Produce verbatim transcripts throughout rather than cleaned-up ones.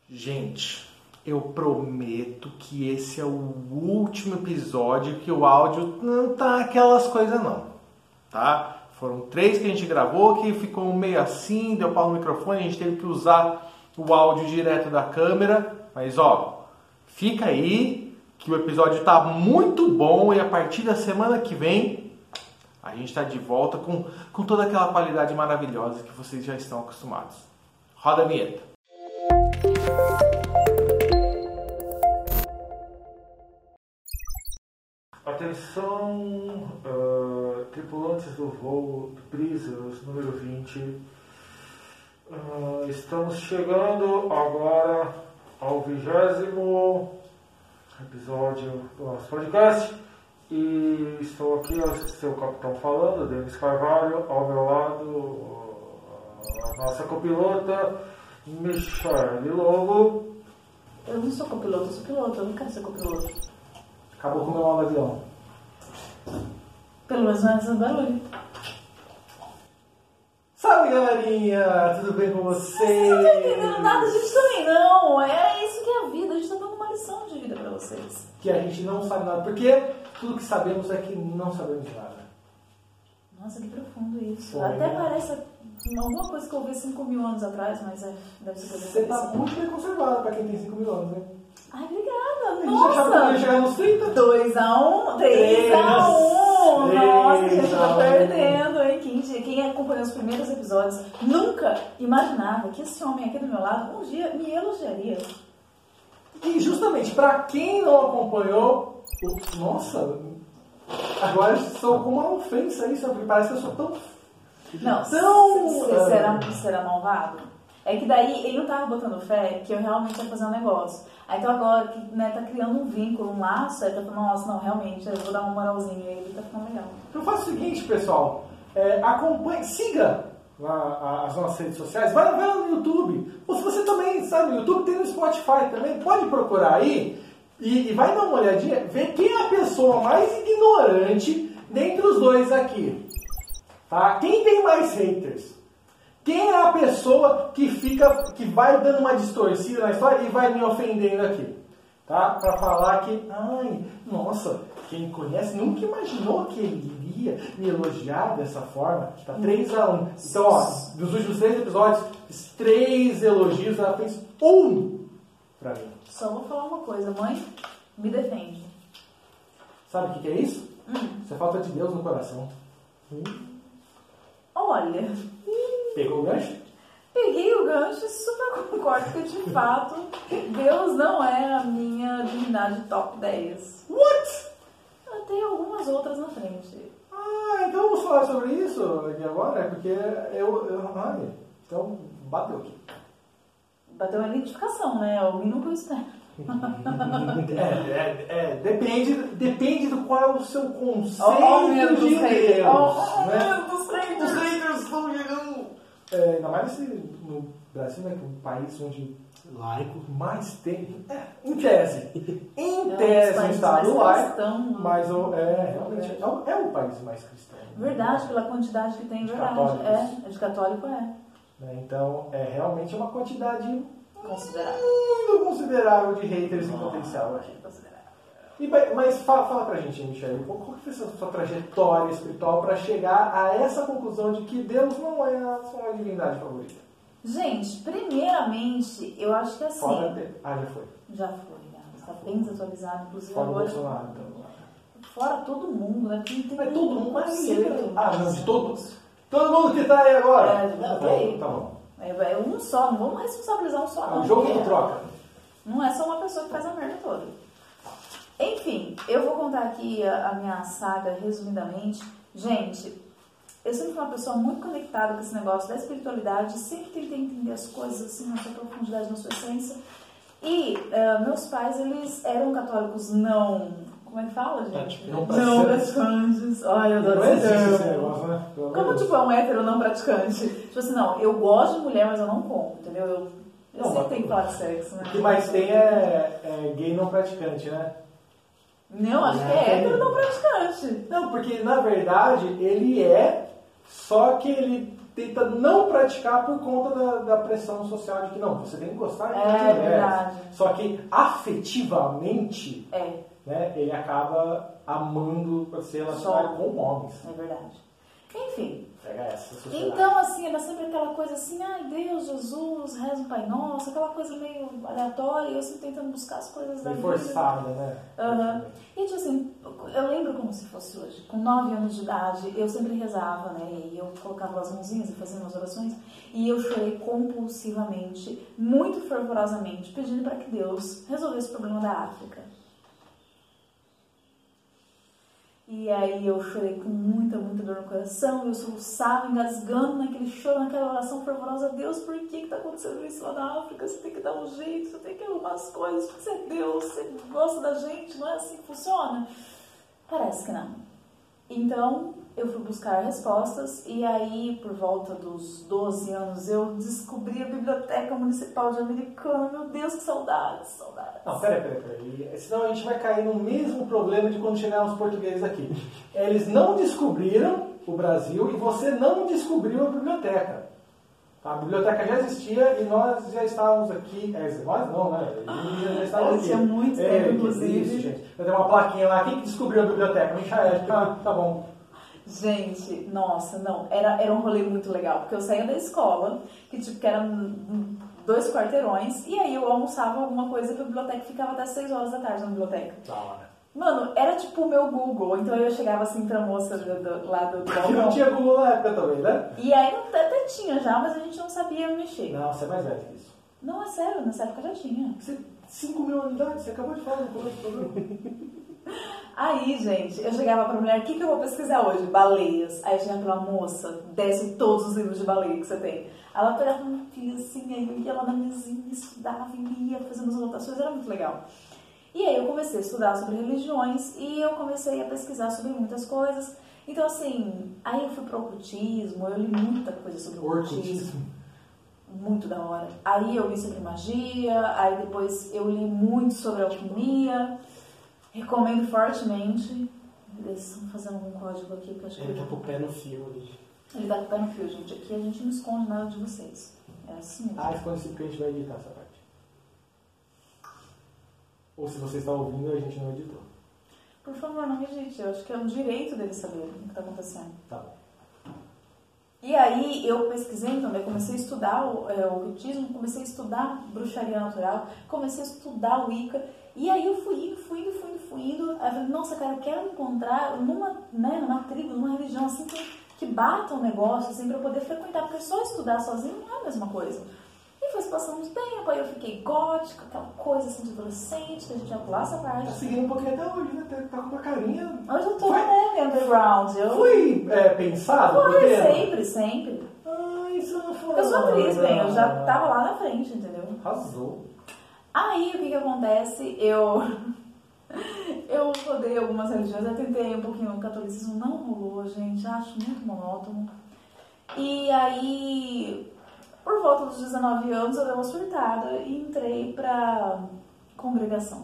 Gente, eu prometo que esse é o último episódio que o áudio não tá aquelas coisas não, tá? Foram três que a gente gravou, que ficou meio assim, deu pau no microfone, a gente teve que usar o áudio direto da câmera, mas ó, fica aí que o episódio tá muito bom e a partir da semana que vem a gente tá de volta com, com toda aquela qualidade maravilhosa que vocês já estão acostumados. Roda a vinheta. Atenção, uh, tripulantes do voo do Prisas número vinte. Uh, estamos chegando agora ao vigésimo episódio do nosso podcast. E estou aqui, ao seu capitão falando, Denis Carvalho, ao meu lado, a nossa copilota, Michele Lobo. Eu não sou copiloto, eu sou piloto, eu não quero ser copiloto. Acabou com o meu aula de avião. Pelo menos não é esse barulho. Salve, galerinha! Tudo bem com vocês? Vocês não estão entendendo nada, a gente também não. É isso que é a vida, a gente está dando uma lição de vida pra vocês. Que a gente não sabe nada, porque tudo que sabemos é que não sabemos nada. Nossa, que profundo isso. Foi, Até né? parece alguma coisa que eu ouvi cinco mil anos atrás, mas é, deve ser coisa Você tá parecida. muito bem conservado pra quem tem cinco mil anos, né? Ai, obrigada. A gente achava que ia Nossa! chegar nos trinta. dois a um, três a um. três Nossa, a gente a tá um. perdendo, hein? Quem, quem acompanhou os primeiros episódios nunca imaginava que esse homem aqui do meu lado um dia me elogiaria. E justamente, pra quem não acompanhou, o- nossa, agora sou com uma ofensa isso, porque parece que eu sou tão... Não, Então, c- c- será, será malvado? É que daí ele não tava botando fé que eu realmente ia fazer um negócio. Aí então agora que né, tá criando um vínculo, um laço, aí tá falando, nossa, não, realmente, eu vou dar uma moralzinha aí, ele tá ficando legal. Então faça o seguinte, pessoal, é, acompanhe, siga lá a- as nossas redes sociais, vai, vai lá no YouTube, ou se você também sabe, no YouTube tem no Spotify também, pode procurar aí e, e vai dar uma olhadinha, ver quem é a pessoa mais ignorante dentre os dois aqui, tá? Quem tem mais haters? Quem é a pessoa que fica, que vai dando uma distorcida na história e vai me ofendendo aqui? Tá? Pra falar que, ai, nossa, quem conhece nunca imaginou que ele iria me elogiar dessa forma. Tá três a um. Então, ó, dos últimos três episódios, fiz três elogios, ela fez um pra mim. Só vou falar uma coisa, mãe, me defende. Sabe o que, que é isso? Hum. Isso é falta de Deus no coração. Hum. Olha, Pegou o gancho? peguei o gancho e super concordo que de fato Deus não é a minha divindade top dez. What? Eu tenho algumas outras na frente. Ah, então vamos falar sobre isso aqui agora, porque eu... eu ai, então, bateu aqui. Bateu uma identificação, né? O mínimo que eu espero. É, é, é, depende, depende do qual é o seu conceito Ó, ó, medo de dos haters. Deus. Ó, ó, né? medo dos haters. Os haters estão chegando. É, ainda mais esse, no Brasil, né, que é um país onde laico mais tem. É, em tese. Em É um tese, dos um países estado mais laico. cristão, né? Mas o- é, realmente é, o- é o país mais cristão. Verdade, pela quantidade que tem, De verdade. católicos. É, é de católico é. Né, então, é realmente uma quantidade Considerável. muito considerável de haters em potencial aqui. Considerável. E, vai- mas fala, fala pra gente, Michele, qual qual que foi a sua, sua trajetória espiritual para chegar a essa conclusão de que Deus não é a sua divindade favorita? Gente, primeiramente, eu acho que assim. Fora de... Ah, já foi. Já foi, né? Está bem desatualizado, inclusive Fora o agora. Bolsonaro, então. Fora todo mundo, né? Porque não tem Mas todo mundo vai conceito. Ah, não, de todos. Todo mundo que tá aí agora. É, tá não, bom, aí. tá bom. É, é um só, não vamos responsabilizar um só, Ah, não. o jogo porque não troca. Não é só uma pessoa que faz a merda toda. Enfim, eu vou contar aqui a, a minha saga resumidamente. Gente, eu sempre fui uma pessoa muito conectada com esse negócio da espiritualidade, sempre tentei entender as coisas assim, na sua profundidade, na sua essência. E uh, meus pais, eles eram católicos não... Como é que fala, gente? Não Não praticantes. praticantes. Ai, eu adoro Não esse existe esse termo. negócio, né? Pelo Como, menos. tipo, é um hétero não praticante? Tipo assim, não, eu gosto de mulher, mas eu não como, entendeu? Eu, eu Não, sempre mas- tenho que falar de sexo, né? O que mais tem é, é gay não praticante, né? Não, acho que É. é hétero não praticante. Não, porque na verdade ele é, só que ele tenta não praticar por conta da, da pressão social de que não, você tem que gostar de É mulheres. verdade. Só que afetivamente, É, né, ele acaba amando para se relacionar Só. com homens. é verdade. Enfim, Pega essa sociedade. então assim, era sempre aquela coisa assim, ai Deus, Jesus, reza o Pai Nosso, aquela coisa meio aleatória, e eu sempre tentando buscar as coisas da Meio vida. forçada, né? Aham. E tipo assim, eu lembro como se fosse hoje. Com nove anos de idade, eu sempre rezava, né? E eu colocava as mãozinhas e fazia umas orações. E eu chorei compulsivamente, muito fervorosamente, pedindo para que Deus resolvesse o problema da África. E aí eu chorei com muita, muita dor no coração. Eu soluçava, engasgando naquele choro, naquela oração fervorosa. Deus, por que está acontecendo isso lá na África? Você tem que dar um jeito, você tem que arrumar as coisas. Porque você é Deus, você gosta da gente, não é assim que funciona? Parece que não. Então, eu fui buscar respostas e aí, por volta dos doze anos, eu descobri a Biblioteca Municipal de Americana. Meu Deus, que saudades, saudades. Não, peraí, peraí, peraí. Senão a gente vai cair no mesmo problema de quando chegaram os portugueses aqui. Eles não descobriram o Brasil e você não descobriu a biblioteca. A biblioteca já existia e nós já estávamos aqui. É, nós não, né? Eles já estavam aqui. Tinha muito é, tempo, inclusive. Isso, gente. Tem uma plaquinha lá. Quem que descobriu a biblioteca? Michael. Ah, tá bom. Gente, nossa, não, era, era um rolê muito legal, porque eu saía da escola, que tipo, que eram dois quarteirões, e aí eu almoçava alguma coisa pra biblioteca, ficava até seis horas da tarde na biblioteca. Da hora. Mano, era tipo o meu Google, então eu chegava assim pra moça do, do, lá do Que não tinha Google na época também, né? E aí não, até tinha já, mas a gente não sabia mexer. Não, você é mais velho que isso. Não, é sério, nessa época já tinha. Você, cinco mil anos de idade, você acabou de falar no começo do programa. Aí, gente, eu chegava pra mulher, o que, que eu vou pesquisar hoje? Baleias. Aí eu chegava pra uma moça, desce todos os livros de baleia que você tem. Ela pegava uma filha assim, aí eu ia lá na mesinha, estudava e lia, fazendo as anotações, era muito legal. E aí eu comecei a estudar sobre religiões e eu comecei a pesquisar sobre muitas coisas. Então, assim, aí eu fui pro ocultismo, eu li muita coisa sobre o ocultismo. Muito da hora. Aí eu li sobre magia, aí depois eu li muito sobre alquimia. Recomendo fortemente. Eles estão fazendo algum código aqui que eu acho que... Ele tá com o pé no fio ali. Ele tá com o pé no fio, gente. Aqui a gente não esconde nada de vocês. É assim mesmo. Ah, esconde esse que a gente vai editar essa parte. Ou se você está ouvindo, a gente não editou. Por favor, não me edite. Eu acho que é um direito deles saberem o que está acontecendo. Tá bom. E aí eu pesquisei também, comecei a estudar o, é, o ocultismo, comecei a estudar bruxaria natural, comecei a estudar o Wicca. E aí eu fui indo, fui indo, fui indo, fui indo. Aí eu falei, nossa, cara, eu quero encontrar numa, né, numa tribo, numa religião assim que, que bata um negócio, assim, pra eu poder frequentar. Porque só estudar sozinho não é a mesma coisa. E foi se passando uns tempo, aí eu fiquei gótica, aquela coisa assim de adolescente, que a gente ia pular essa parte. Tá seguindo um pouquinho até hoje, né? Tá, tá com uma carinha... Hoje eu tô, Foi- né, underground. Eu... Foi é, pensado? Foi, por tema? sempre, sempre. Ah, isso não foi... Porque eu sou atriz, bem, eu já tava lá na frente, entendeu? Arrasou. Aí, o que que acontece? Eu... eu rodei algumas religiões, eu tentei um pouquinho no catolicismo, não rolou, gente, acho muito monótono. E aí, por volta dos dezenove anos, eu dei uma surtada e entrei pra congregação.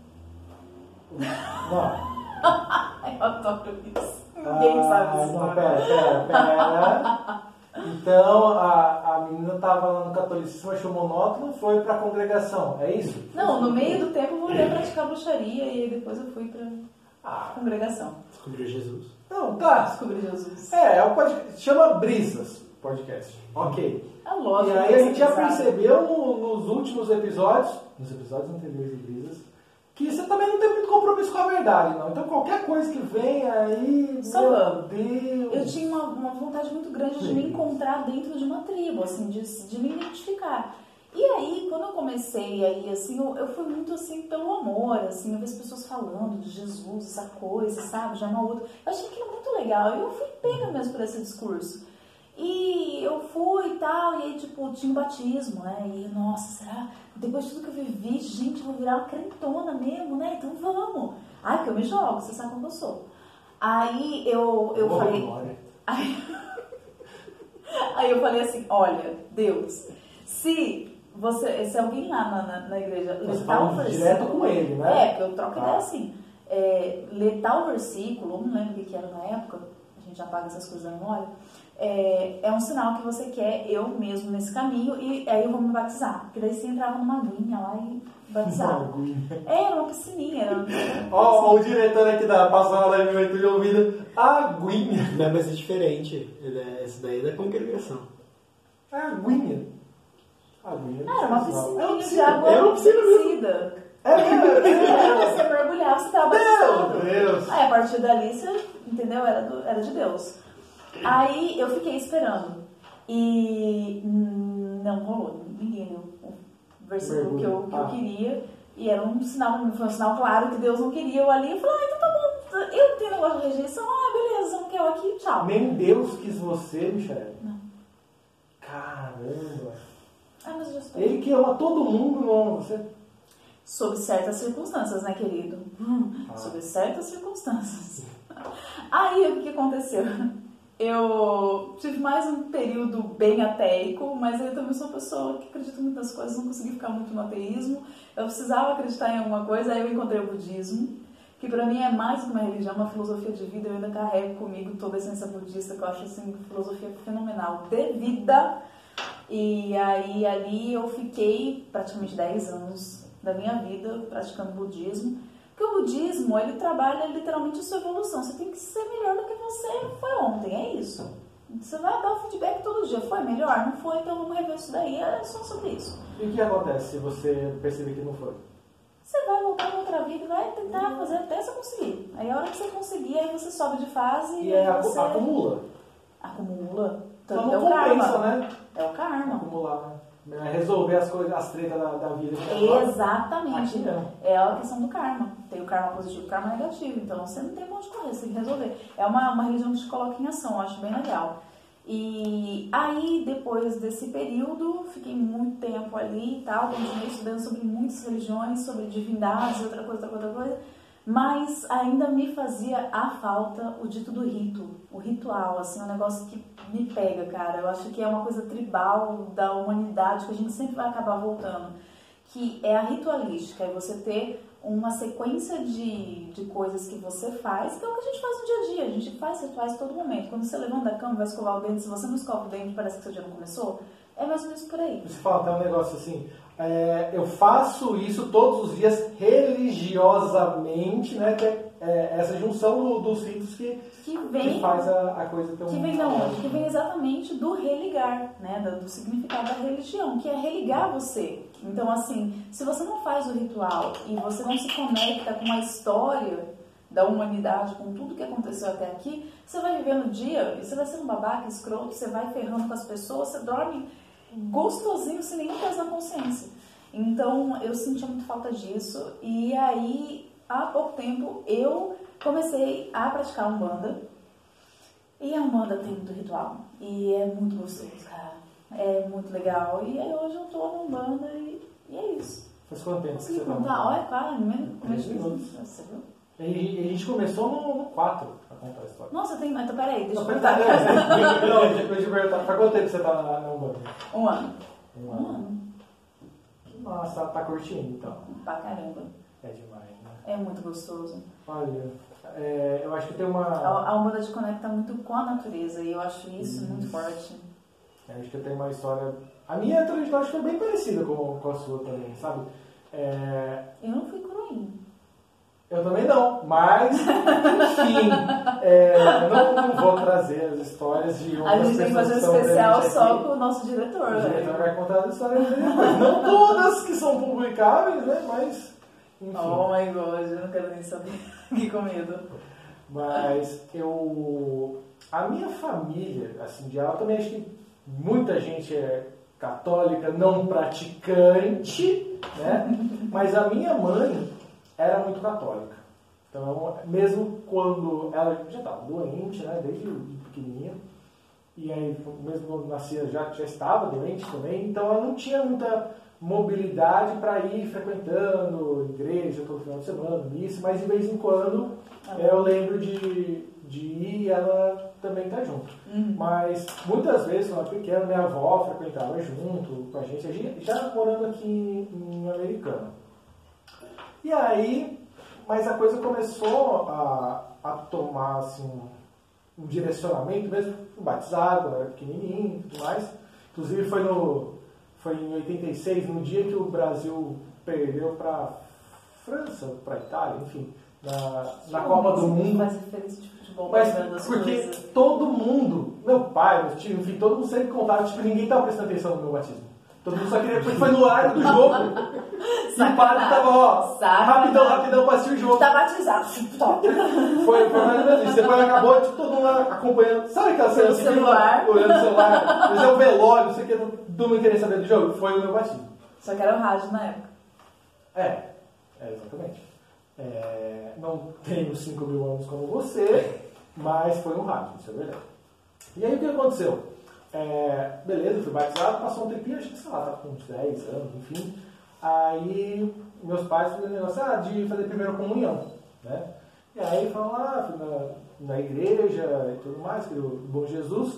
Não. Eu adoro isso. Ninguém ah, sabe disso. não, pera, pera, pera. Então, a, a menina estava lá no catolicismo, achou monótono, foi para a congregação, é isso? Não, no meio do tempo eu voltei a praticar bruxaria e aí depois eu fui pra Ah, congregação. Descobriu Jesus. não, tá. Descobri Jesus. É, é um podcast, chama Brisas Podcast. Ok. É lógico. E aí a gente já sabe. percebeu no- nos últimos episódios, nos episódios anteriores de Brisas, que você também não tem muito compromisso com a verdade, não. Então qualquer coisa que vem aí, Só meu vamos. Deus. Eu tinha uma, uma vontade muito grande de me encontrar dentro de uma tribo, assim, de, de me identificar. E aí, quando eu comecei aí, assim, eu, eu fui muito, assim, pelo amor, assim, eu vi as pessoas falando de Jesus, essa coisa, sabe, já no outro. Eu achei aquilo muito legal e eu fui pega mesmo por esse discurso. E eu fui e tal, e aí, tipo, tinha o batismo, né? E, nossa, será? Depois de tudo que eu vivi, gente, eu vou virar uma crentona mesmo, né? Então vamos. Ai, porque eu me jogo, você sabe como eu sou. Aí eu, eu Boa falei... memória. Aí, aí eu falei assim, olha, Deus, se, você, se alguém lá na, na, na igreja Você ler tal fala direto com ele, né? É, porque eu troco Ah. ideia assim. É, ler tal versículo, não lembro o que que era na época, a gente apaga essas coisas da memória. é, é um sinal que você quer eu mesmo nesse caminho, e aí eu vou me batizar. Porque daí você entrava numa aguinha lá e batizava. Uma aguinha. É, era uma piscininha. Era uma... Ó, ó, o diretor aqui da Passando Leve Leitura de Ouvido, aguinha. Não, mas é diferente. Ele é- Esse daí é da congregação. É aguinha. Aguinha. Ah, era uma É piscininha uma de piscina. água É uma piscina mesmo. aquecida. É, é, É, você mergulhava, você tava batizado. Meu Deus. Aí a partir dali, você, entendeu? Era, do, era de Deus. Aí eu fiquei esperando. E hum, não rolou. Ninguém leu o versículo que eu, que eu Ah. queria. E era um sinal, foi um sinal claro que Deus não queria eu ali. Eu falei, ah, então tá bom. Eu tenho negócio de rejeição. Ah, beleza, você não quer eu aqui, tchau. Nem Deus quis você, Michele. Não. Caramba. Ah, mas eu já estou. Ele que ama todo mundo, não ama você. Sob certas circunstâncias, né, querido? Ah. Sob certas circunstâncias. Aí, o que que aconteceu? Eu tive mais um período bem ateico, mas eu também sou uma pessoa que acredita em muitas coisas, não consegui ficar muito no ateísmo. Eu precisava acreditar em alguma coisa, aí eu encontrei o budismo, que pra mim é mais que uma religião, uma filosofia de vida. Eu ainda carrego comigo toda a essência budista, que eu acho assim, filosofia fenomenal de vida. E aí, ali eu fiquei praticamente dez anos da minha vida praticando budismo. Porque o budismo, ele trabalha literalmente a sua evolução. Você tem que ser melhor do que você foi ontem, é isso. Você vai dar o feedback todo dia. Foi melhor? Não foi? Então vamos rever isso daí. É só sobre isso. E o que acontece se você perceber que não foi? Você vai voltar para outra vida e vai tentar fazer até você conseguir. Aí a hora que você conseguir, aí você sobe de fase E e é, aí acu- você acumula. acumula. Então Tanto é não o compensa, karma. né? É o karma. Acumular, né? É resolver as coisas, as tretas da, da vida. Exatamente. Aqui não. É a questão do karma. Tem o karma positivo e o karma negativo. Então você não tem pra onde correr, você tem que resolver. É uma, uma religião que te coloca em ação, eu acho bem legal. E aí, depois desse período, fiquei muito tempo ali e tal, continuei estudando sobre muitas religiões, sobre divindades, outra coisa, outra coisa, outra coisa. Mas ainda me fazia a falta o dito do rito, o ritual, assim, um negócio que me pega, cara. Eu acho que é uma coisa tribal da humanidade que a gente sempre vai acabar voltando, que é a ritualística, é você ter uma sequência de, de coisas que você faz, que é o que a gente faz no dia a dia. A gente faz rituais a todo momento. Quando você levanta da cama e vai escovar o dente, se você não escova o dente, parece que seu dia não começou. É mais ou menos por aí. Você fala até um negócio assim, é, eu faço isso todos os dias religiosamente, né? Que é, é essa junção do, dos ritos que, Que vem, que faz a, a coisa tão... que vem da onde? Que vem exatamente do religar, né? Do, do significado da religião, que é religar você. Então, assim, se você não faz o ritual e você não se conecta com a história da humanidade, com tudo que aconteceu até aqui, você vai viver no dia e você vai ser um babaca, escroto, você vai ferrando com as pessoas, você dorme gostosinho, sem nenhum peso na consciência. Então, eu sentia muito falta disso. E aí, há pouco tempo, eu comecei a praticar Umbanda. E a Umbanda tem muito ritual. E é muito gostoso, cara. É muito legal. E aí, hoje eu tô na Umbanda e, e é isso. Faz quanto tempo que Consegui você tá? contar? Olha, cara, no mesmo Três começo de minutos. Você viu? E a gente começou no quatro pra contar a história. Nossa, tem... Então, peraí, deixa eu Não, contar. não, depois de perguntar, faz quanto tempo você tá na, na Umbanda? Um ano. Um Um ano. ano. Nossa, tá curtindo então. Pra caramba. É demais, né? É muito gostoso. Olha, é, eu acho que tem uma... A, a Umbanda te conecta muito com a natureza e eu acho isso muito Isso. forte. Eu acho que tem uma história... A minha trajetória acho que é bem parecida com, com a sua também, sabe? É, Eu não fui coroinha. eu também não, mas, enfim, é, não, não vou trazer as histórias de A outras gente tem que fazer um pessoas que estão especial presentes só aqui. com o nosso diretor, O diretor né? vai contar as histórias dele depois. Não todas que são publicáveis, né? Mas, enfim. Oh my god, eu não quero nem saber. Que com medo. Mas eu... A minha família, assim, de ela também acho que muita gente é católica, não praticante, né? Mas a minha mãe era muito católica. Então, mesmo quando ela já estava doente, né? Desde pequenininha. E aí, mesmo quando nascia, já, já estava doente também. Então, ela não tinha muita mobilidade para ir frequentando igreja todo final de semana, missa. Mas, de vez em quando, é, eu lembro de, de ir e ela também estar junto. Uhum. Mas, muitas vezes, quando eu era pequena, minha avó frequentava junto com a gente. A gente já morando aqui em Americana. E aí... Mas a coisa começou a, a tomar, assim, um direcionamento mesmo, fui batizado, era pequenininho e tudo mais. Inclusive foi, no, foi em oitenta e seis, no dia que o Brasil perdeu para França, para Itália, enfim, na, na Copa do Mundo. Faz diferença de futebol, mas porque coisas. Todo mundo, meu pai, meu tio, enfim, todo mundo sempre contava, tipo, ninguém estava prestando atenção no meu batismo. Todo mundo só queria, porque foi no horário do jogo. E o padre tava, ó, rapidão, rapidão pra assistir o jogo. Tá batizado. Foi, foi mais ou menos isso. Depois acabou, tipo, todo mundo acompanhando. Sabe aquela cena assim, celular. Olhando o celular, mas é o velório, não sei o que, todo mundo queria saber do jogo. Foi o meu batismo. Só que era o rádio na época. É, é exatamente. É, não tenho cinco mil anos como você, mas foi um rádio, isso é verdade. E aí o que aconteceu? É, beleza, fui batizado, passou um tempinho, acho que sei lá, tava com uns dez anos, enfim. Aí meus pais fizeram o negócio ah, de fazer primeira comunhão, né? E aí foram lá, fui na, na igreja e tudo mais, que o Bom Jesus,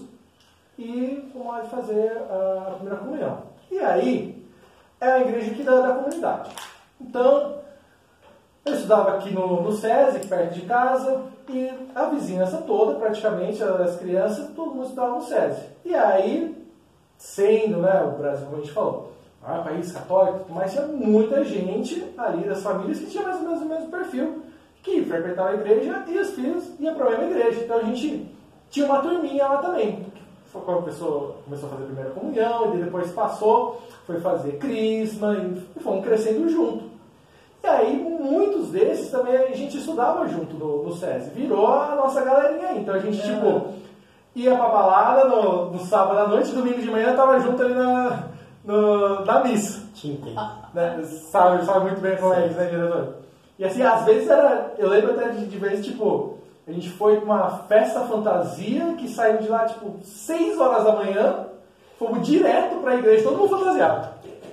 e fomos lá de fazer a primeira comunhão. E aí, é a igreja aqui da, da comunidade. Então, eu estudava aqui no, no SESI, perto de casa, e a vizinhança toda, praticamente, as crianças, todo mundo estudava no SESI. E aí, sendo, né, o Brasil, como a gente falou, ah, país católico, mas tinha muita gente ali das famílias que tinha mais ou menos o mesmo perfil, que frequentava a igreja e os filhos iam para a mesma igreja. Então a gente tinha uma turminha lá também. Foi quando a pessoa começou a fazer a primeira comunhão, e depois passou, foi fazer crisma, e fomos crescendo junto. E aí, muitos desses também a gente estudava junto no, no SESI. Virou a nossa galerinha aí. Então a gente, é. tipo, ia pra balada no, no sábado à noite, domingo de manhã, tava junto ali na, no, na missa. Né? Sabe, sabe muito bem como é isso, né, diretor? E assim, às vezes era. Eu lembro até de, de vezes, tipo, a gente foi pra uma festa fantasia que saiu de lá, tipo, seis horas da manhã, fomos direto pra igreja, todo mundo fantasiado.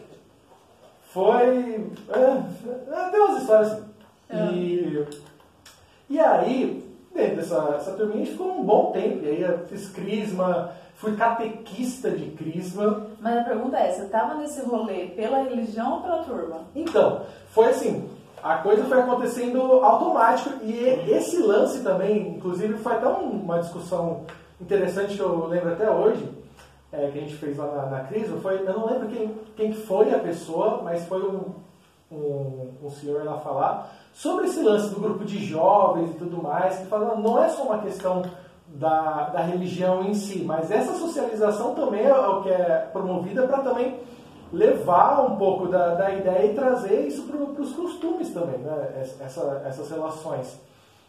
Foi. É, tem umas histórias assim. É. E, e aí, dentro dessa, dessa turminha, a gente ficou um bom tempo. E aí eu fiz crisma, fui catequista de crisma. Mas a pergunta é: você estava nesse rolê pela religião ou pela turma? Então, foi assim: a coisa foi acontecendo automático. E esse lance também, inclusive, foi até uma discussão interessante que eu lembro até hoje. É, que a gente fez lá na, na Crisma, foi, eu não lembro quem, quem foi a pessoa, mas foi um, um, um senhor lá falar sobre esse lance do grupo de jovens e tudo mais, que fala, não é só uma questão da, da religião em si, mas essa socialização também é o que é promovida para também levar um pouco da, da ideia e trazer isso para os costumes também, né? Essa, essas relações.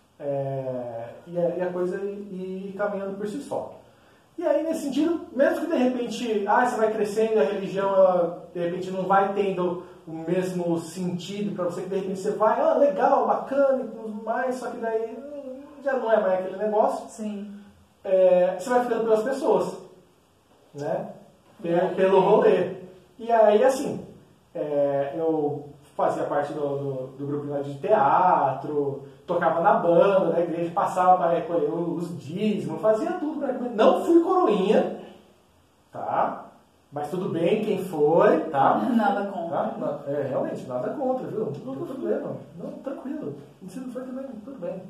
É, e, a, e a coisa ir, ir caminhando por si só. E aí, nesse sentido, mesmo que de repente, ah, você vai crescendo e a religião, ela, de repente, não vai tendo o mesmo sentido para você, que de repente você vai, ah, legal, bacana e tudo mais, só que daí já não é mais aquele negócio. Sim. É, você vai ficando pelas pessoas, né? Pelo, pelo rolê. E aí, assim, é, eu fazia parte do, do, do grupo de teatro, tocava na banda da igreja, passava para recolher os dízimos, fazia tudo para comer. Não fui coroinha, tá? Mas tudo bem, quem foi, tá? Nada contra. Tá? É, realmente, nada contra, viu? Não tem problema. Não, tranquilo. Se não foi também, tudo bem.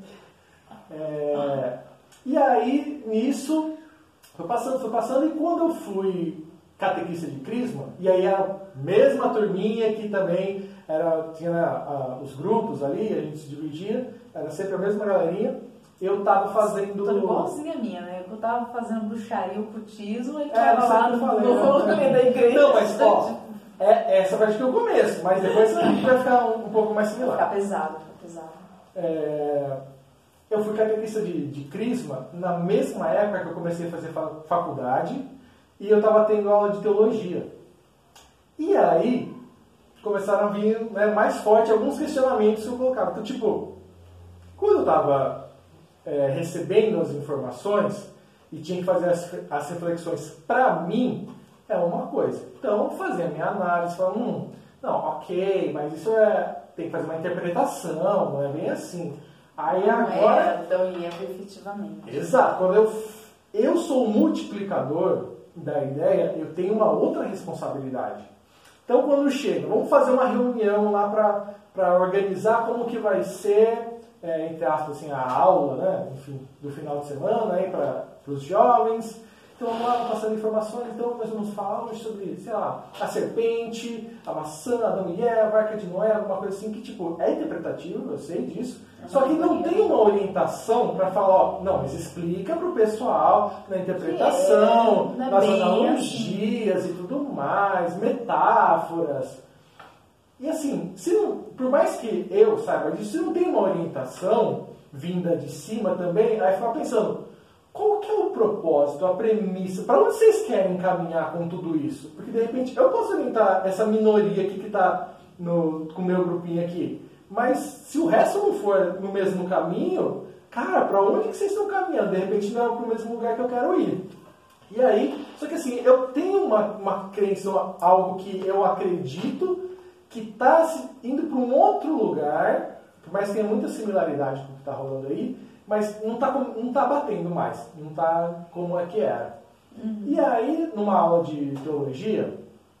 É, e aí, nisso, foi passando, foi passando, e quando eu fui catequista de crisma, e aí a mesma turminha que também era, tinha a, os grupos ali, a gente se dividia, era sempre a mesma galerinha, eu tava fazendo... Tô igualzinha a minha, né? Eu tava fazendo bruxaria, ocultismo, ele é, tava lá no rolê né? da igreja. Não, mas ó, é, essa parte que é o começo, mas depois a gente vai ficar um, um pouco mais similar. Vai ficar pesado, vai ficar pesado. É, eu fui catequista de, de crisma na mesma época que eu comecei a fazer faculdade, e eu estava tendo aula de teologia. E aí, começaram a vir, né, mais forte alguns questionamentos que eu colocava. Então, tipo, quando eu estava é, recebendo as informações e tinha que fazer as, as reflexões para mim, é uma coisa. Então, eu fazia a minha análise, falava, hum, não, ok, mas isso é, tem que fazer uma interpretação, não é bem assim. Aí não agora... é, então ia efetivamente. Exato. Quando eu, eu sou o multiplicador da ideia, eu tenho uma outra responsabilidade. Então, quando chega, vamos fazer uma reunião lá para organizar como que vai ser é, entre aspas, assim, a aula, né, enfim, do final de semana aí para os jovens. Então vamos lá, passando informações, então nós vamos falar hoje sobre, sei lá, a serpente, a maçã, Adão e Eva, a Arca de Noé, alguma coisa assim que, tipo, é interpretativo, eu sei disso, só que não tem uma orientação para falar, ó, não, mas explica pro pessoal na interpretação, é, nas bem analogias assim. e tudo mais, metáforas. E assim, se não, por mais que eu saiba disso, se não tem uma orientação vinda de cima também, aí fica pensando, qual que é o propósito, a premissa? Para onde vocês querem caminhar com tudo isso? Porque, de repente, eu posso orientar essa minoria aqui que está com o meu grupinho aqui. Mas, se o resto não for no mesmo caminho, cara, para onde que vocês estão caminhando? De repente, não é para o mesmo lugar que eu quero ir. E aí, só que assim, eu tenho uma, uma crença, algo que eu acredito que está indo para um outro lugar, por mais que tenha muita similaridade com o que está rolando aí, mas não está não tá batendo mais, não está como é que era. Uhum. E aí, numa aula de teologia,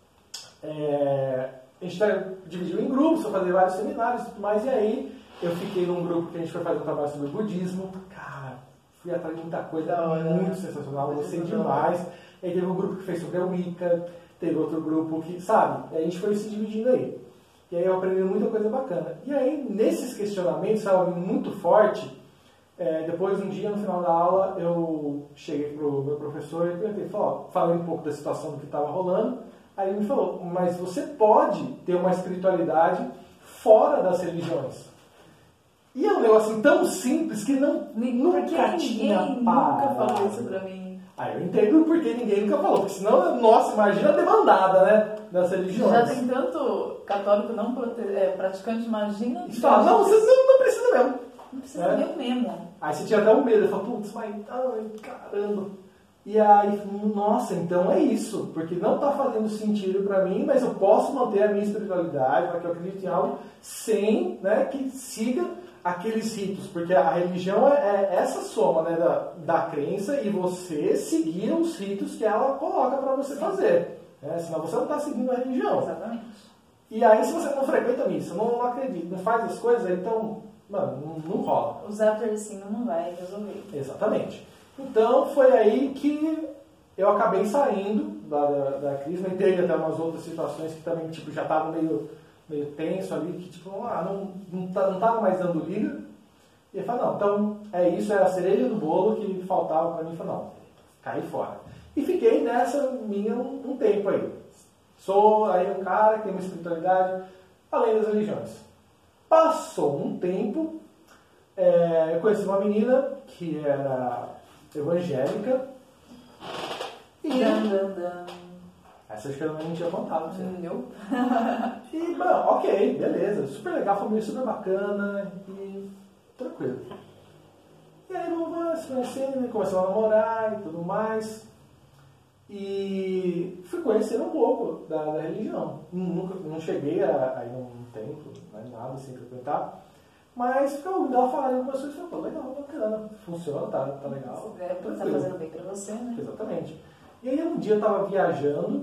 é, a gente tá, dividiu em grupos, foi fazer vários seminários e tudo mais, e aí eu fiquei num grupo que a gente foi fazer um trabalho sobre o budismo. Cara, fui atrás de muita coisa, muito sensacional, gostei demais. Aí teve um grupo que fez sobre a Wicca, teve outro grupo que, sabe, a gente foi se dividindo aí. E aí eu aprendi muita coisa bacana. E aí, nesses questionamentos, estava muito forte. É, depois, um dia, no final da aula, eu cheguei pro meu professor e perguntei, falei, falei um pouco da situação do que estava rolando. Aí ele me falou, mas você pode ter uma espiritualidade fora das religiões. E é um negócio assim, tão simples que não, nunca tinha ninguém parado. nunca falou isso pra mim. Aí eu entendo porque ninguém nunca falou, porque senão, nossa, imagina a demandada, né, das religiões. Já tem tanto católico não prote... é, praticante, imagina... E fala, não, você não, não precisa mesmo. Não precisa é? eu mesmo. Aí você tinha até um medo, fala, putz, mas, ai, caramba. E aí, nossa, então é isso, porque não está fazendo sentido para mim, mas eu posso manter a minha espiritualidade, para que eu acredite em algo, sem, né, que siga aqueles ritos, porque a religião é, é essa soma, né, da, da crença e você seguir os ritos que ela coloca para você Sim. fazer, né, senão você não está seguindo a religião. Exatamente. E aí, se você não frequenta missa, não, não acredita, não faz as coisas, então, mano, não, não rola. Usar tercinho não vai resolver. Exatamente. Então, foi aí que eu acabei saindo da, da, da crise, mas teve até umas outras situações que também, tipo, já estavam meio, meio tenso ali, que, tipo, ah, não, não, tá, não tava mais dando liga. E eu falei, não, então, é isso, era a cereja do bolo que faltava pra mim. Eu falei, não, caí fora. E fiquei nessa minha um, um tempo aí. Sou aí um cara que tem uma espiritualidade além das religiões. Passou um tempo, é, eu conheci uma menina que era evangélica. E... Dan, dan, dan. Essa acho que eu não tinha contado. Não. E, bom, ok, beleza. Super legal, família super bacana e tranquilo. E aí vamos se conhecendo, começamos a namorar e tudo mais. E fui conhecendo um pouco da, da religião. Nunca, não cheguei a, a ir num templo, não é nada assim, frequentar. Mas ficou ouvindo ela falar algumas coisas e falei, legal, bacana, funciona, tá, tá legal. É, tá fazendo bem pra você, né? Exatamente. E aí um dia eu tava viajando,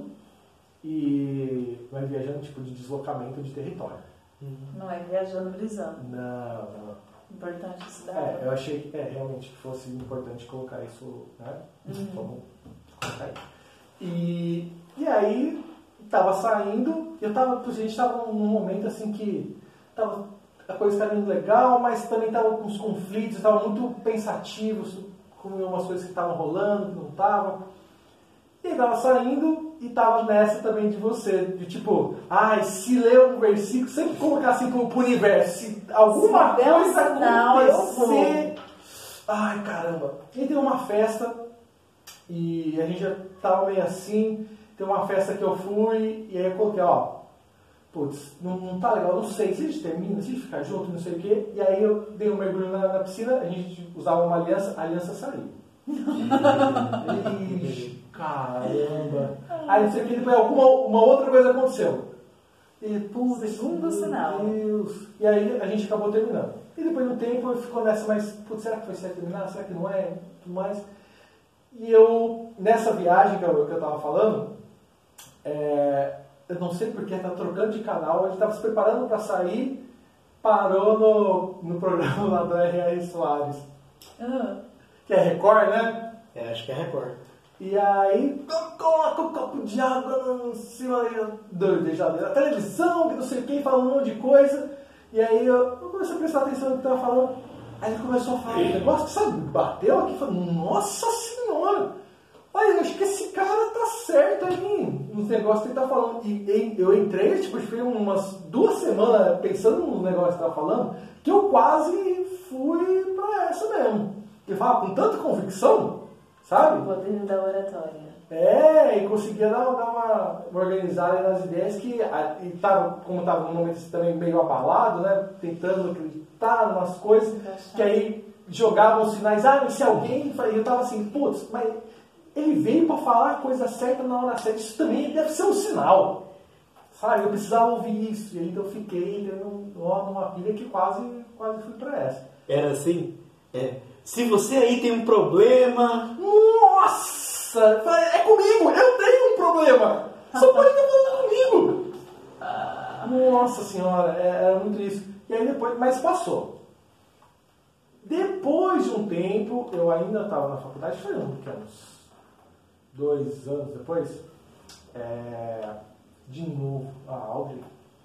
e não é viajando tipo de deslocamento de território. Não é viajando brisando. Não, não. Importante isso daí. É, eu achei é, realmente que fosse importante colocar isso, né? Uhum. Vamos colocar aí. E, e aí, tava saindo, e eu tava, a gente tava num momento assim que tava, a coisa estava indo legal, mas também tava com os conflitos, tava muito pensativos com umas coisas que estavam rolando, que não estavam. E aí tava saindo e tava nessa também de você, de tipo, ai, se ler um versículo, sempre colocar assim pro, pro universo, se alguma se coisa acontecer. Ai, caramba. E tem uma festa, e a gente já tava meio assim, tem uma festa que eu fui, e aí eu coloquei, ó, putz, não, não tá legal, não sei, se a gente termina, se a gente ficar junto, não sei o quê, e aí eu dei um mergulho na, na piscina, a gente usava uma aliança, a aliança saiu. Ixi, caramba. Aí não sei o que, depois alguma uma outra coisa aconteceu. E, putz, segundo sinal. Deus. E aí a gente acabou terminando. E depois de um tempo ficou nessa, mas, putz, será que foi certo terminar? Será que não é? Tudo mais. E eu, nessa viagem que eu, que eu tava falando, é, eu não sei porque, tá trocando de canal, a gente tava se preparando para sair, parou no, no programa lá do R R. Soares. Ah. Que é Record, né? É, acho que é Record. E aí, coloca o copo de água em cima da, da televisão, que não sei quem, falando um monte de coisa. E aí eu, eu comecei a prestar atenção no que estava falando. Aí ele começou a falar um negócio que, sabe, bateu aqui e falou, nossa senhora! Olha, eu acho que esse cara tá certo aí nos negócios que ele tá falando. E, e eu entrei, tipo, fiquei umas duas semanas pensando nos negócios que ele tava falando, que eu quase fui pra essa mesmo. Ele falava com tanta convicção, sabe? O poder da oratória. É, e conseguia dar, dar uma, uma organizada nas ideias que, a, e tava, como estava num momento assim, também meio abalado, né, tentando acreditar em umas coisas, que aí jogavam os sinais, ah, mas se alguém, eu tava assim, putz, mas ele veio para falar a coisa certa na hora certa, isso também deve ser um sinal, sabe, eu precisava ouvir isso, e aí eu fiquei dentro numa pilha que quase, quase fui para essa. Era assim? É. Se você aí tem um problema... Nossa! É comigo! Eu tenho um problema! Só pode estar falando comigo! Nossa senhora, era muito isso. E aí depois, mas passou. Depois de um tempo, eu ainda estava na faculdade, foi um, que uns dois anos depois, é, de novo, a Audrey,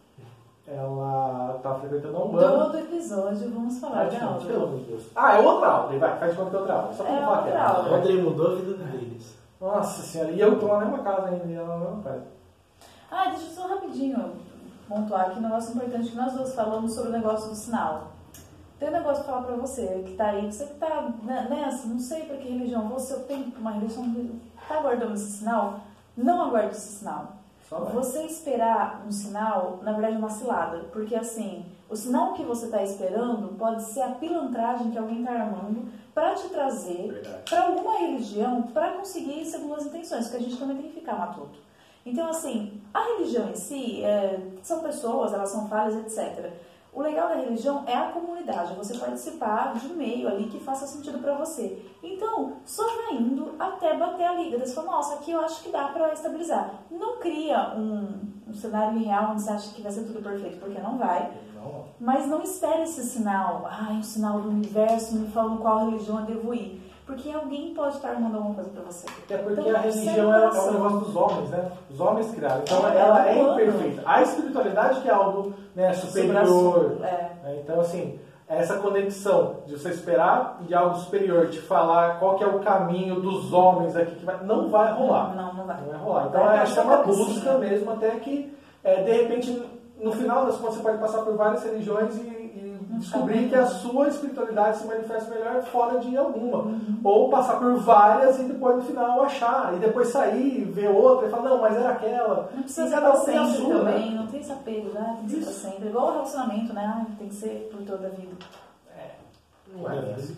ela estava frequentando a Umbanda. Todo episódio vamos falar de Audrey. Pelo amor de Deus. Ah, é outra Audrey, vai, faz de conta que é outra Audrey. Só pra É não falar que é outra A Audrey. Audrey mudou a vida deles. Nossa senhora, e eu tô na mesma casa ainda, e ela na mesma casa. Ah, deixa eu só rapidinho pontuar aqui um negócio importante que nós duas falamos sobre o negócio do sinal. Tem um negócio pra falar pra você que tá aí, você que tá nessa, não sei pra que religião, você tem uma religião que tá aguardando esse sinal, não aguarde esse sinal. Você esperar um sinal, na verdade, é uma cilada. Porque, assim, o sinal que você está esperando pode ser a pilantragem que alguém está armando para te trazer para alguma religião para conseguir segundas intenções, porque a gente também tem que ficar matuto. Então, assim, a religião em si, é, são pessoas, elas são falhas, etcétera. O legal da religião é a comunidade, você participar de um meio ali que faça sentido pra você. Então, só vai indo até bater a liga. Você fala, nossa, aqui eu acho que dá pra estabilizar. Não cria um, um cenário irreal onde você acha que vai ser tudo perfeito, porque não vai. Não. Mas não espere esse sinal, ai, um sinal do universo me falando qual religião eu devo ir. Porque alguém pode estar armando alguma coisa pra você. É porque então, a religião é, é um negócio dos homens, né? Os homens criaram. Então é, ela é, é imperfeita. A espiritualidade que é algo, né, superior. É. Né? Então, assim, essa conexão de você esperar de algo superior te falar qual que é o caminho dos homens aqui que vai, não vai rolar. Não, não vai. Não vai rolar. Então, vai acho que é uma assim, busca mesmo, até que, é, de repente, no final das contas, você pode passar por várias religiões e descobrir que a sua espiritualidade se manifesta melhor fora de alguma. Uhum. Ou passar por várias e depois no final achar. E depois sair, ver outra e falar, não, mas era aquela. Não precisa e ser cada pra um tem a sempre sua, também, né? não tem esse apego, né? Tem que ser pra sempre. Igual o relacionamento, né? Ah, tem que ser por toda a vida. É, não é assim.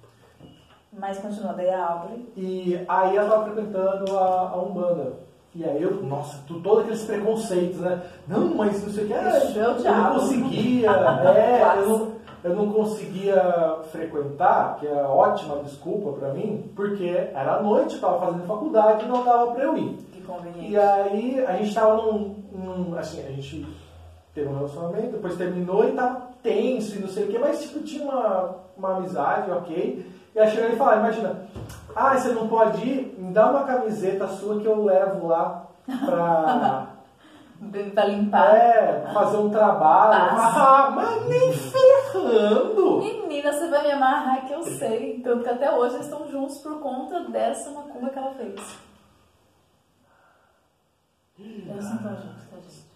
Mas continua, daí a Audrey. E aí ela estava frequentando a, a Umbanda. E aí eu, nossa, tu, todos aqueles preconceitos, né? Não, mas não sei o que, ah, Isso, é o eu diabo. não conseguia, é, eu não, eu não conseguia frequentar, que é ótima desculpa pra mim, porque era noite, eu tava fazendo faculdade e não dava pra eu ir. Que conveniente. E aí a gente tava num, num, assim, a gente teve um relacionamento, depois terminou e tava tenso e não sei o que, mas tipo, tinha uma, uma amizade, ok. E aí chegou ele e falou, imagina, ah, você não pode ir? Me dá uma camiseta sua que eu levo lá pra... pra limpar. É, fazer um trabalho. Ah, mas nem ferrando! Menina, você vai me amarrar que eu sei. Tanto que até hoje eles estão juntos por conta dessa macumba que ela fez. Eles não estão juntos, tá, gente?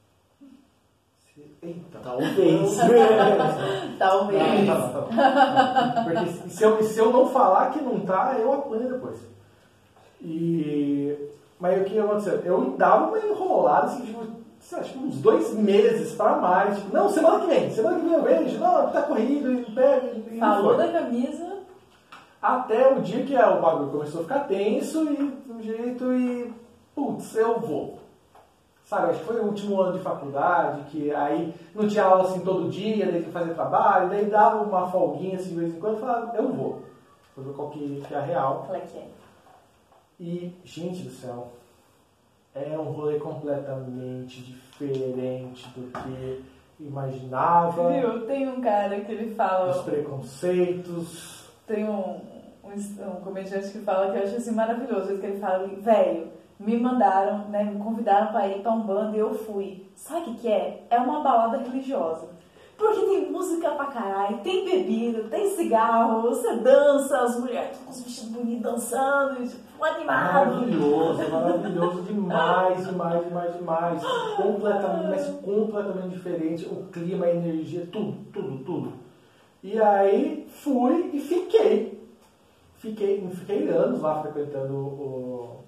Eita, Talvez. Talvez. Não, não, não. Porque se eu, se eu não falar que não tá, eu apanho depois. E... Mas o que aconteceu? Eu dava uma enrolada, assim, tipo, acho que uns dois meses pra mais. Tipo, não, semana que vem, semana que vem eu vejo. Não, tá corrido, e pega, e Falou da camisa. Até o dia que o bagulho começou a ficar tenso e de um jeito e... Putz, eu vou. Sabe, acho que foi o último ano de faculdade, que aí não tinha aula assim todo dia, daí tinha que fazer trabalho, daí dava uma folguinha assim de vez em quando e falava, eu vou. Vou ver qual que, que é a real. Qual é que é? E, gente do céu, é um rolê completamente diferente do que imaginava. Viu? Tem um cara que ele fala... Os preconceitos. Tem um, um, um comediante que fala que eu acho assim maravilhoso. Que ele fala, velho, me mandaram, né, me convidaram pra ir pra um bando e eu fui. Sabe o que que é? É uma balada religiosa. Porque tem música pra caralho, tem bebida, tem cigarro, você dança, as mulheres com os vestidos bonitos dançando, tipo, animado. Maravilhoso, maravilhoso demais, demais, demais, demais. Completamente, mas completamente diferente. O clima, a energia, tudo, tudo, tudo. E aí fui e fiquei. Fiquei, fiquei anos lá frequentando o,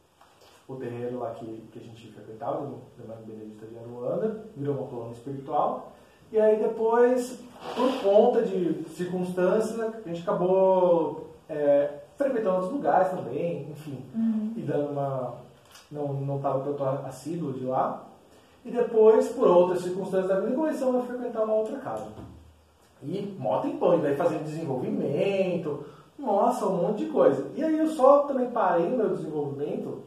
o terreiro lá que, que a gente frequentava, do Irmão Benedita de Aruanda, virou uma colônia espiritual. E aí depois, por conta de circunstâncias, a gente acabou é, frequentando outros lugares também, enfim, uhum. e dando uma... não não estava tanto assíduo de lá. E depois, por outras circunstâncias da vida, começamos a frequentar uma outra casa. E mó tempão, e daí fazendo desenvolvimento, nossa, um monte de coisa. E aí eu só também parei no meu desenvolvimento,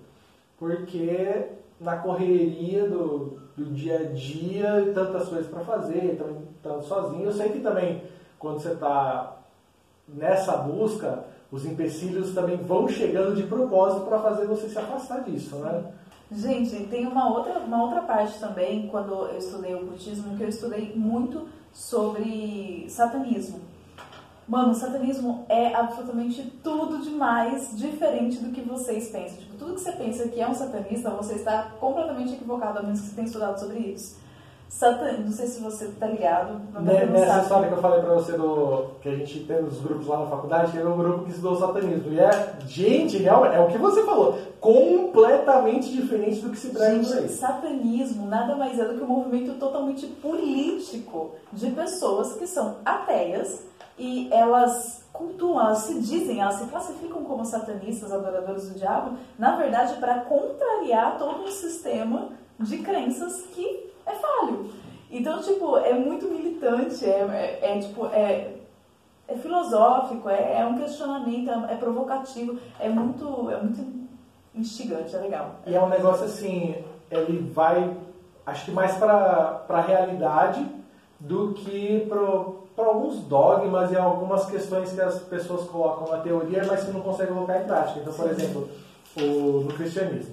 porque na correria do, do dia a dia, e tantas coisas para fazer, também estando sozinho, eu sei que também, quando você está nessa busca, os empecilhos também vão chegando de propósito para fazer você se afastar disso, né? Gente, tem uma outra, uma outra parte também, quando eu estudei o ocultismo, que eu estudei muito sobre satanismo. Mano, o satanismo é absolutamente tudo de mais diferente do que vocês pensam. Tipo, tudo que você pensa que é um satanista, você está completamente equivocado, a menos que você tenha estudado sobre isso. Satan... Não sei se você tá ligado. Né, nessa história que eu falei pra você, do, que a gente tem os grupos lá na faculdade, teve um grupo que estudou o satanismo. E é, gente, realmente, é o que você falou, completamente diferente do que se prega por aí. Satanismo nada mais é do que um movimento totalmente político de pessoas que são ateias e elas cultuam, elas se dizem, elas se classificam como satanistas, adoradores do diabo, na verdade para contrariar todo um sistema de crenças que é falho. Então, tipo, é muito militante, é, é, é tipo, é, é filosófico, é, é um questionamento, é, é provocativo, é muito, é muito instigante, é legal. E é um negócio assim, ele vai, acho que mais para a realidade do que para alguns dogmas e algumas questões que as pessoas colocam na teoria, mas que não conseguem colocar em prática. Então, por Sim. exemplo, o, no cristianismo.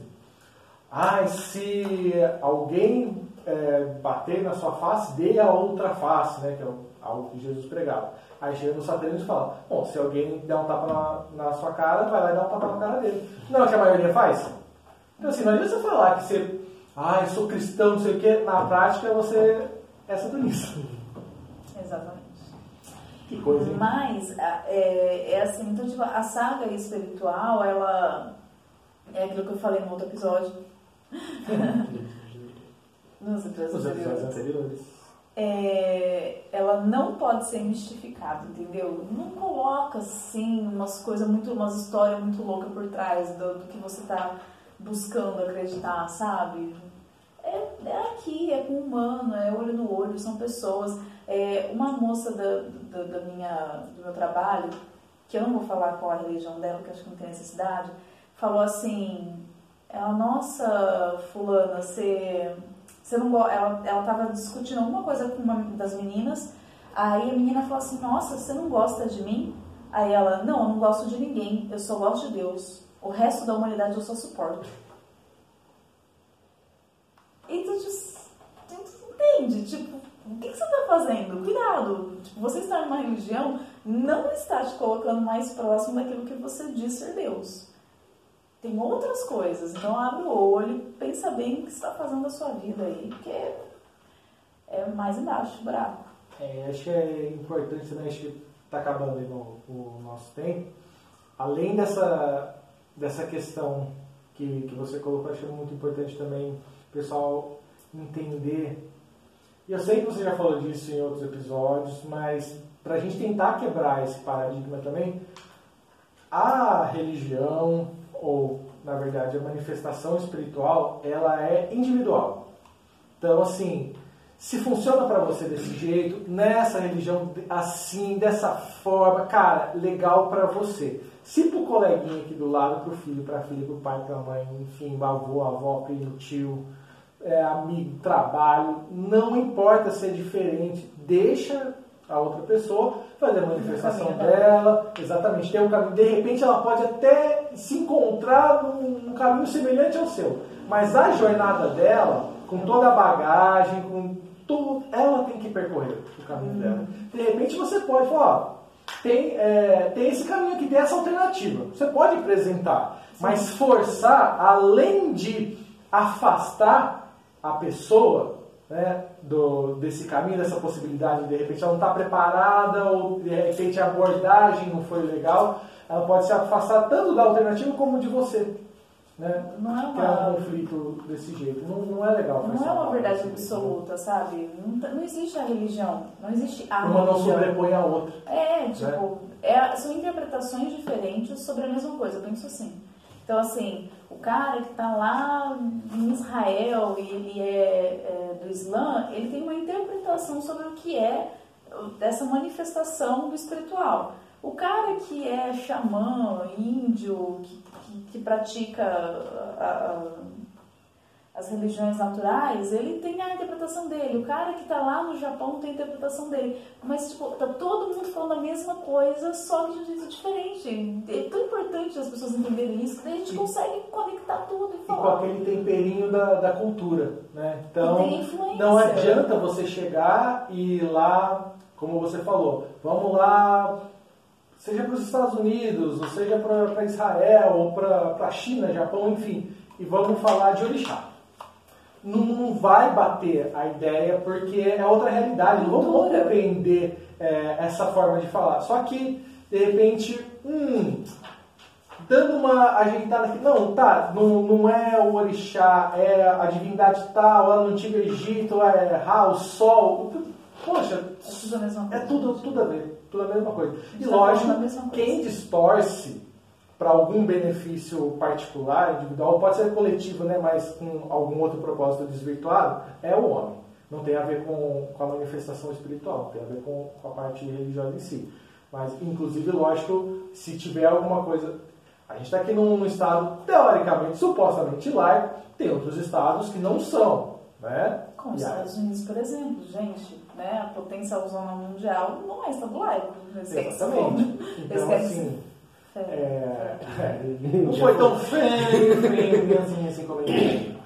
Ah, se alguém é, bater na sua face, dê a outra face, né? Que é algo que Jesus pregava. Aí chega no satanismo e fala, bom, se alguém der um tapa na, na sua cara, vai lá e dá um tapa na cara dele. Não é o que a maioria faz? Então assim, não adianta você falar que você, ah, eu sou cristão, não sei o quê, na prática você é satanista. Exatamente. Que coisa, hein? Mas, é, é assim, então tipo, a saga espiritual, ela é aquilo que eu falei no outro episódio. Nos episódios anteriores. anteriores. É, ela não pode ser mistificada, entendeu? Não coloca, assim, umas coisas muito, umas histórias muito loucas por trás do, do que você está buscando acreditar, sabe? É, é aqui, é com o humano, é olho no olho, são pessoas. É, uma moça da, da, da minha, do meu trabalho, que eu não vou falar qual a religião dela, porque acho que não tem necessidade, falou assim, ela, nossa, fulana, você... Você não, ela ela estava discutindo alguma coisa com uma das meninas, aí a menina falou assim, nossa, você não gosta de mim? Aí ela, não, eu não gosto de ninguém, eu só gosto de Deus. O resto da humanidade eu só suporto. E tu entende? Tipo, o que, que você está fazendo? Cuidado! Tipo, você estar numa religião não está te colocando mais próximo daquilo que você diz ser Deus. Tem outras coisas, então abre o olho, pensa bem o que você está fazendo da sua vida aí, porque é mais embaixo do buraco. É, acho que é importante também, acho que está acabando aí no, o nosso tempo, além dessa, dessa questão que, que você colocou, acho que é muito importante também o pessoal entender, e eu sei que você já falou disso em outros episódios, mas para a gente tentar quebrar esse paradigma também, a religião, ou, na verdade, a manifestação espiritual, ela é individual. Então, assim, se funciona para você desse jeito, nessa religião, assim, dessa forma, cara, legal para você. Se pro coleguinha aqui do lado, pro filho, pra filha, pro pai, pra mãe, enfim, avô, avó, primo, tio, é, amigo, trabalho, não importa se é diferente, deixa a outra pessoa fazer a manifestação dela, exatamente, tem um caminho, de repente ela pode até se encontrar num, num caminho semelhante ao seu, mas a jornada dela, com toda a bagagem, com tudo, ela tem que percorrer o caminho hum. dela. De repente você pode falar, ó, tem, é, tem esse caminho aqui, tem essa alternativa, você pode apresentar, sim, mas forçar, além de afastar a pessoa, né, do, desse caminho, dessa possibilidade, de repente ela não está preparada, ou de repente a abordagem não foi legal, ela pode se afastar tanto da alternativa como de você. Né? Não é uma... Criar um conflito desse jeito. Não, não é legal. Não é uma verdade absoluta, sabe? Não, não existe a religião. Não existe a uma religião. Uma não sobrepõe a outra. É, tipo, né? é, são interpretações diferentes sobre a mesma coisa. Eu penso assim. Então, assim, o cara que está lá em Israel e ele é, é do Islã, ele tem uma interpretação sobre o que é essa manifestação do espiritual. O cara que é xamã, índio, que, que, que pratica a, a, as religiões naturais, ele tem a interpretação dele. O cara que está lá no Japão tem a interpretação dele. Mas, tipo, tá todo mundo falando a mesma coisa, só que de um jeito diferente. É tão importante as pessoas entenderem isso, que daí a gente e, consegue conectar tudo e falar. E com aquele temperinho da, da cultura, né? Então, não adianta você chegar e ir lá, como você falou, vamos lá, seja para os Estados Unidos, ou seja para Israel, ou para a China, Japão, enfim, e vamos falar de orixá. Não, não vai bater a ideia, porque é outra realidade, não vamos compreender é, essa forma de falar. Só que, de repente, hum, dando uma ajeitada aqui, não, tá, não, não é o orixá, é a divindade tal, é no Antigo Egito, é Ra, o Sol, poxa, é tudo a mesma coisa. É tudo, tudo a ver, tudo a mesma coisa. E lógico, quem distorce para algum benefício particular, individual, pode ser coletivo, né, mas com algum outro propósito desvirtuado, é o homem. Não tem a ver com, com a manifestação espiritual, tem a ver com, com a parte religiosa em si. Mas, inclusive, lógico, se tiver alguma coisa... A gente está aqui num, num estado, teoricamente, supostamente laico, tem outros estados que não são, né? Como os Estados Unidos, por exemplo, gente, né, a potência zona mundial não é estado laico. Exatamente. Então, assim... É, é, é, não foi tão feio, feio assim, assim como ele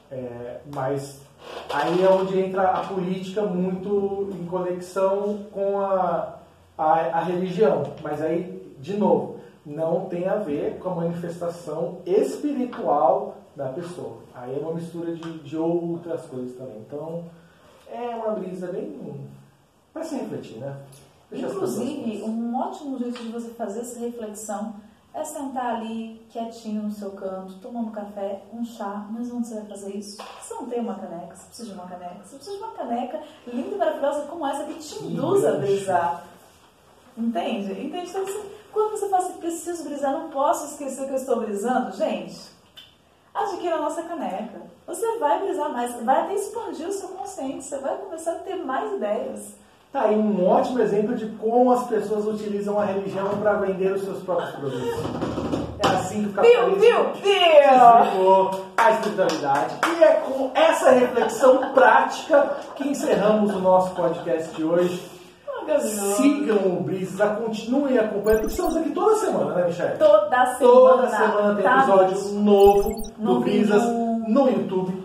é, mas aí é onde entra a política muito em conexão com a, a, a religião. Mas aí, de novo, não tem a ver com a manifestação espiritual da pessoa. Aí é uma mistura de, de outras coisas também. Então, é uma brisa bem... para se refletir, né? Inclusive, um ótimo jeito de você fazer essa reflexão é sentar ali, quietinho no seu canto, tomando café, um chá. Mas onde você vai fazer isso? Você não tem uma caneca, você precisa de uma caneca. Você precisa de uma caneca linda e maravilhosa como essa que te induz a brisar. Entende? Entende? Então, assim, quando você fala assim, preciso brisar, não posso esquecer que eu estou brisando, gente, adquira a nossa caneca. Você vai brisar mais, vai até expandir o seu consciente, você vai começar a ter mais ideias. Tá aí um ótimo exemplo de como as pessoas utilizam a religião para vender os seus próprios produtos. É assim que o capitalismo desligou a espiritualidade. E é com essa reflexão prática que encerramos o nosso podcast de hoje. Sigam o Brisas, continuem acompanhando, porque estamos aqui toda semana, né, Michelle? Toda semana. Toda semana tem episódio tá novo no do Brisas no YouTube,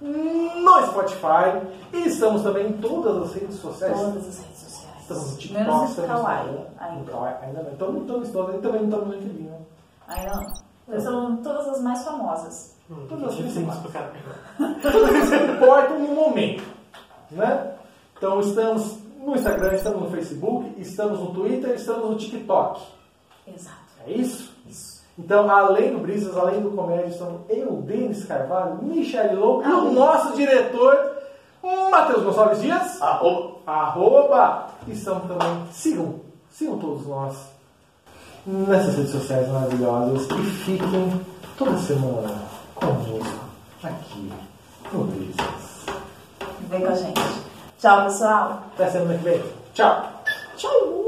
no Spotify, e estamos também em todas as redes sociais. Todas as redes sociais. Estamos no TikTok, menos estamos no Kawaii. no Kawaii. Ainda não. Então não estamos todas, também não estamos no LinkedIn, né? Ainda não. São todas as mais famosas. Hum, todas as principais. Todas as que importam no momento, né? Então estamos no Instagram, estamos no Facebook, estamos no Twitter, estamos no TikTok. Exato. É isso? Isso. Então, além do Brisas, além do Comédia, estamos eu, Denis Carvalho, Michele Lou e o nosso diretor, Matheus Gonçalves Dias. Arroba. Arroba. E estamos também, sigam, sigam todos nós nessas redes sociais maravilhosas e fiquem toda semana conosco aqui no Brisas. Vem com a gente. Tchau, pessoal. Até semana que vem. Tchau. Tchau.